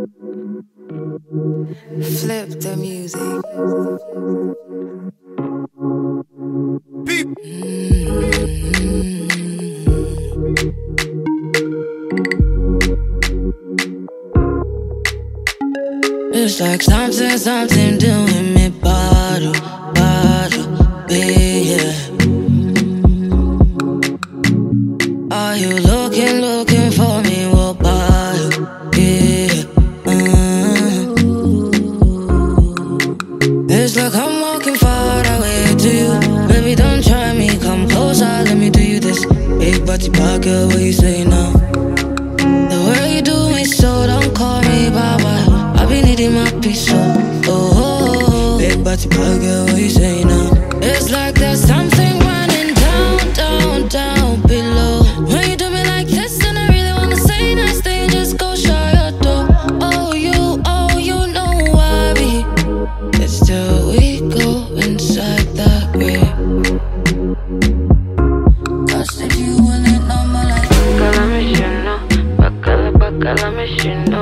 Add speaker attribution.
Speaker 1: Flip the music.
Speaker 2: It's like something doing me bottle, yeah. Are you looking for me? What bottle, yeah. It's like I'm walking far away to you. Baby, don't try me, come closer, let me do you this. Big body pocket, what you say now? The way you do me so, don't call me Baba. I be needing my peace, so big body pocket, what you say now? It's like there's something running down below. When you do me like this, and I really wanna say nice things, just go shut your door. Oh, you know I be. It's still we go inside that grave. Cause if you want it, no more like bacala, me, you know.